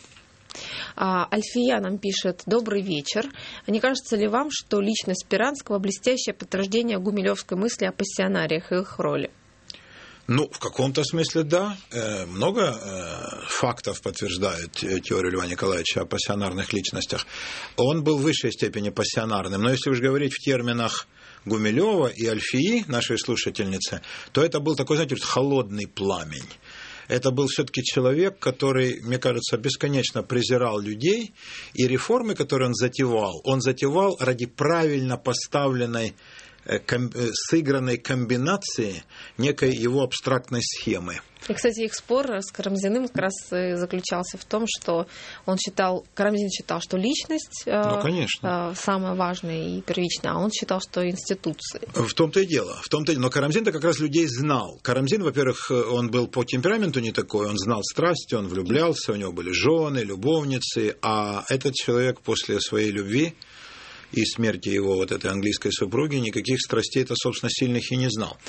Альфия нам пишет: добрый вечер. Не кажется ли вам, что личность Спиранского блестящее подтверждение гумилевской мысли о пассионариях и их роли? Ну, в каком-то смысле, да. Много фактов подтверждают теорию Льва Николаевича о пассионарных личностях. Он был в высшей степени пассионарным. Но если уж говорить в терминах Гумилева и Альфии, нашей слушательницы, то это был такой, знаете, холодный пламень. Это был все-таки человек, который, мне кажется, бесконечно презирал людей. И реформы, которые он затевал, он затевал ради правильно поставленной, сыгранной комбинации некой его абстрактной схемы. И, кстати, их спор с Карамзиным как раз заключался в том, что он считал, Карамзин считал, что личность ну, конечно. самая важная и первичная, а он считал, что институции. В том-то и дело. В том-то и дело. Но Карамзин-то как раз людей знал. Карамзин, во-первых, он был по темпераменту не такой, он знал страсти, он влюблялся, у него были жены, любовницы, а этот человек после своей любви и смерти его вот этой английской супруги, никаких страстей-то, собственно, сильных и не знал.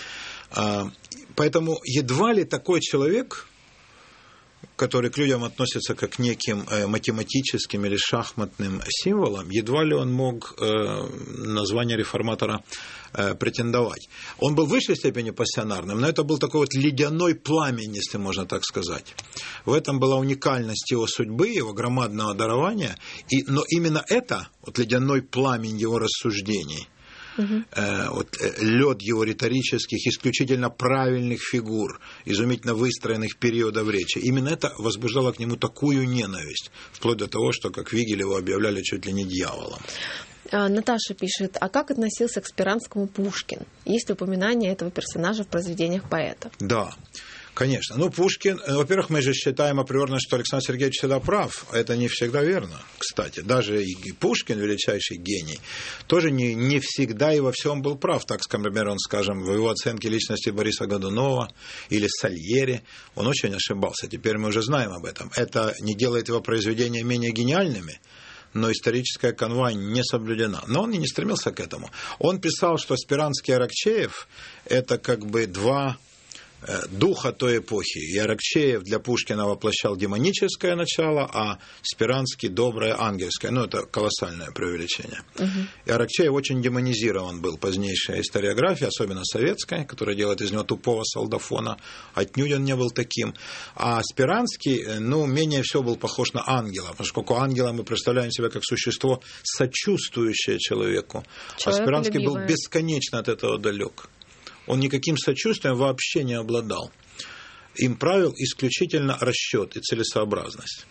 Поэтому едва ли такой человек, который к людям относится как к неким математическим или шахматным символам, едва ли он мог на звание реформатора претендовать. Он был в высшей степени пассионарным, но это был такой вот ледяной пламень, если можно так сказать. В этом была уникальность его судьбы, его громадного дарования, и, но именно это, вот ледяной пламень его рассуждений, Uh-huh. Э, вот, э, лед его риторических, исключительно правильных фигур, изумительно выстроенных периодов речи. Именно это возбуждало к нему такую ненависть, вплоть до того, что, как Вигель, его объявляли чуть ли не дьяволом. Наташа пишет, а как относился к Спиранскому Пушкин? Есть ли упоминание этого персонажа в произведениях поэта? Да. Конечно. Ну, Пушкин, во-первых, мы же считаем априорно, что Александр Сергеевич всегда прав. Это не всегда верно, кстати. Даже и Пушкин, величайший гений, тоже не, не всегда и во всем был прав. Так, например, он, скажем, в его оценке личности Бориса Годунова или Сальери, он очень ошибался. Теперь мы уже знаем об этом. Это не делает его произведения менее гениальными, но историческая канва не соблюдена. Но он и не стремился к этому. Он писал, что Спиранский и Аракчеев – это как бы два духа той эпохи. И Аракчеев для Пушкина воплощал демоническое начало, а Спиранский – доброе ангельское. Ну, это колоссальное преувеличение. Угу. И Аракчеев очень демонизирован был. Позднейшая историография, особенно советская, которая делает из него тупого солдафона. Отнюдь он не был таким. А Спиранский, ну, менее всего был похож на ангела, поскольку ангела мы представляем себя как существо, сочувствующее человеку. Человек а Спиранский любимый. Был бесконечно от этого далек. Он никаким сочувствием вообще не обладал. Им правил исключительно расчет и целесообразность.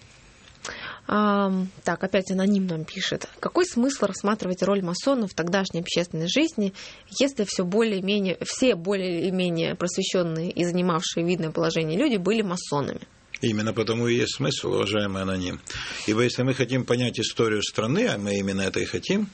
А, так, опять аноним нам пишет. Какой смысл рассматривать роль масонов в тогдашней общественной жизни, если все более-менее, все более-менее просвещенные и занимавшие видное положение люди были масонами? Именно потому и есть смысл, уважаемый аноним. Ибо если мы хотим понять историю страны, а мы именно это и хотим,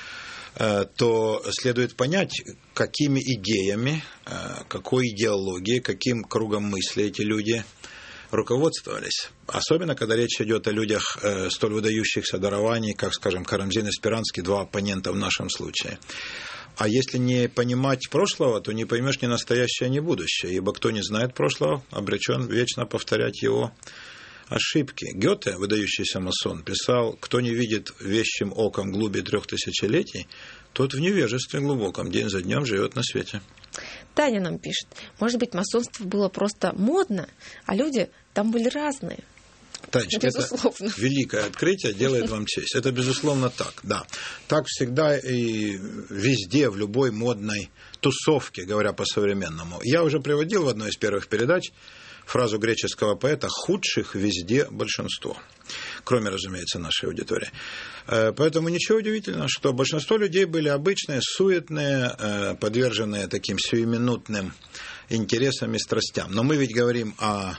то следует понять, какими идеями, какой идеологией, каким кругом мысли эти люди руководствовались. Особенно, когда речь идет о людях столь выдающихся дарований, как, скажем, Карамзин и Спиранский, два оппонента в нашем случае. А если не понимать прошлого, то не поймешь ни настоящее, ни будущее, ибо кто не знает прошлого, обречен вечно повторять его ошибки. Гёте, выдающийся масон, писал: кто не видит вещим оком глуби трех тысячелетий, тот в невежестве глубоком день за днем живет на свете. Таня нам пишет: может быть, масонство было просто модно, а люди там были разные. Танечка, это великое открытие, делает вам честь. Это, безусловно, так, да. Так всегда и везде, в любой модной тусовке, говоря по-современному. Я уже приводил в одной из первых передач фразу греческого поэта: «худших везде большинство», кроме, разумеется, нашей аудитории. Поэтому ничего удивительного, что большинство людей были обычные, суетные, подверженные таким сиюминутным интересам и страстям. Но мы ведь говорим о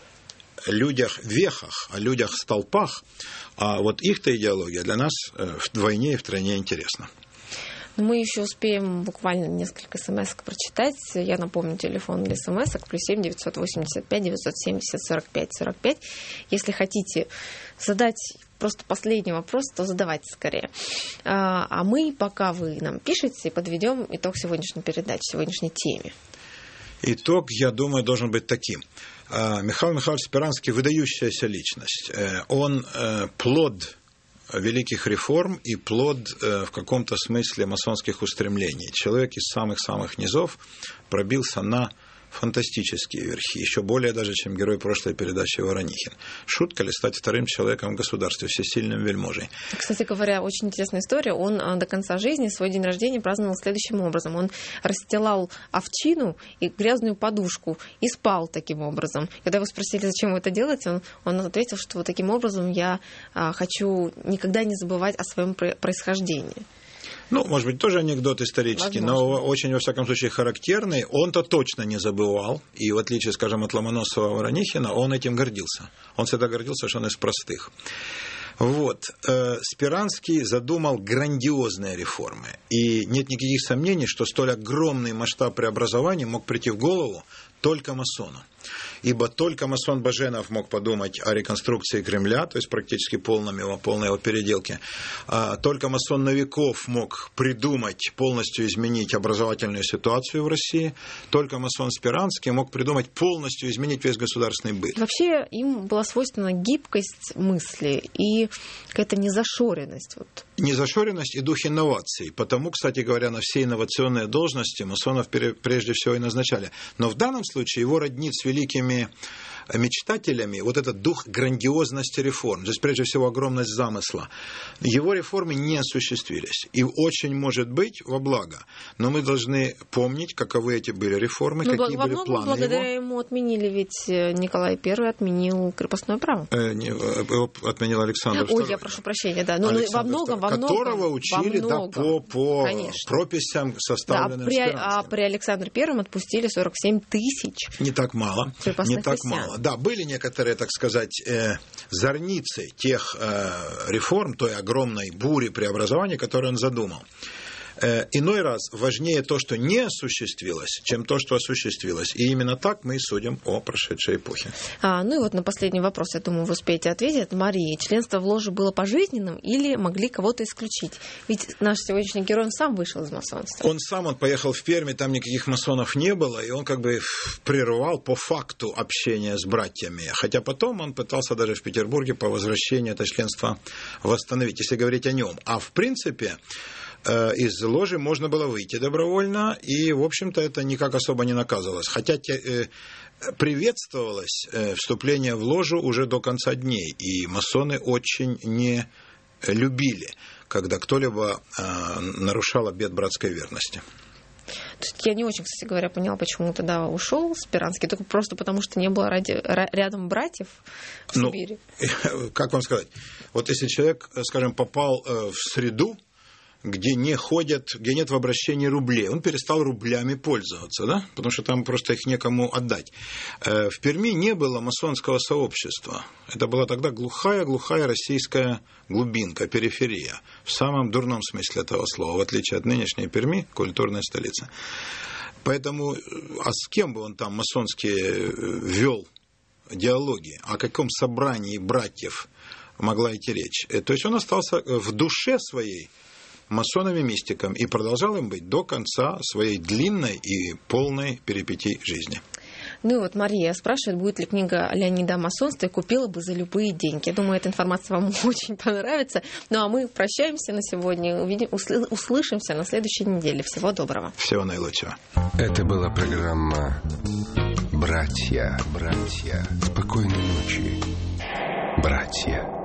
людях-вехах, о людях-столпах, а вот их-то идеология для нас вдвойне и втройне интересна. Мы еще успеем буквально несколько смс-ок прочитать. Я напомню, телефон для смс-ок плюс семь девятьсот восемьдесят пять девятьсот семьдесят сорок пять сорок пять. Если хотите задать просто последний вопрос, то задавайте скорее. А мы, пока вы нам пишете, подведем итог сегодняшней передачи, сегодняшней теме. Итог, я думаю, должен быть таким. Михаил Михайлович Спиранский – выдающаяся личность. Он плод великих реформ и плод в каком-то смысле масонских устремлений. Человек из самых-самых низов пробился на фантастические верхи, еще более даже, чем герой прошлой передачи Воронихин. Шутка ли стать вторым человеком в государстве, всесильным вельможей? Кстати говоря, очень интересная история. Он до конца жизни свой день рождения праздновал следующим образом. Он расстилал овчину и грязную подушку и спал таким образом. Когда его спросили, зачем вы это делаете, он, он ответил, что вот таким образом я а, хочу никогда не забывать о своем происхождении. Ну, может быть, тоже анекдот исторический, возможно, но очень, во всяком случае, характерный. Он-то точно не забывал, и в отличие, скажем, от Ломоносова и Воронихина, он этим гордился. Он всегда гордился, что он из простых. Вот. Спиранский задумал грандиозные реформы, и нет никаких сомнений, что столь огромный масштаб преобразований мог прийти в голову только масону. ибо только масон Баженов мог подумать о реконструкции Кремля, то есть практически полном его, полной его переделке. Только масон Новиков мог придумать, полностью изменить образовательную ситуацию в России. Только масон Спиранский мог придумать полностью изменить весь государственный быт. Вообще им была свойственна гибкость мысли и какая-то незашоренность. Вот. Незашоренность и дух инноваций. Потому, кстати говоря, на все инновационные должности масонов прежде всего и назначали. Но в данном случае его роднит с великими мечтателями вот этот дух грандиозности реформ. Здесь прежде всего огромность замысла. Его реформы не осуществились. И очень может быть во благо. Но мы должны помнить, каковы эти были реформы, Но какие во были многом планы благодаря его. ему отменили, ведь Николай Первый отменил крепостное право. Э, не, его отменил Александр Ой, Второй. я прошу прощения, да. Но Александр во многом, во многом. Которого учили во многом, да, по, по конечно. прописям, составленным да, а, при, Спиранским. а при Александре Первом отпустили сорок семь тысяч. Не так мало. Не так крестьян. мало. Да, были некоторые, так сказать, э, зорницы тех э, реформ, той огромной бури преобразований, которые он задумал. Э, иной раз важнее то, что не осуществилось, чем то, что осуществилось. И именно так мы и судим о прошедшей эпохе. А, ну и вот на последний вопрос, я думаю, вы успеете ответить. Мария, членство в ложе было пожизненным или могли кого-то исключить? Ведь наш сегодняшний герой, он сам вышел из масонства. Он сам, он поехал в Пермь, там никаких масонов не было, и он как бы прервал по факту общение с братьями. Хотя потом он пытался даже в Петербурге по возвращению это членство восстановить, если говорить о нем. А в принципе из ложи можно было выйти добровольно, и, в общем-то, это никак особо не наказывалось. Хотя те, э, приветствовалось э, вступление в ложу уже до конца дней, и масоны очень не любили, когда кто-либо э, нарушал обет братской верности. То есть я не очень, кстати говоря, поняла, почему тогда ушел Спиранский, только просто потому, что не было ради, рядом братьев в ну, Сибири. Как вам сказать? Вот если человек, скажем, попал в среду, где не ходят, где нет в обращении рублей. Он перестал рублями пользоваться, да? Потому что там просто их некому отдать. В Перми не было масонского сообщества. Это была тогда глухая-глухая российская глубинка, периферия. В самом дурном смысле этого слова, в отличие от нынешней Перми, культурная столица. Поэтому, а с кем бы он там масонски вел диалоги? О каком собрании братьев могла идти речь? То есть он остался в душе своей масонами, мистиком, и продолжал им быть до конца своей длинной и полной перипетий жизни. Ну и вот Мария спрашивает, будет ли книга Леонида о масонстве, купила бы за любые деньги. Я думаю, эта информация вам очень понравится. Ну а мы прощаемся на сегодня, увидим, услышимся на следующей неделе. Всего доброго. Всего наилучшего. Это была программа «Братья, братья, спокойной ночи, братья».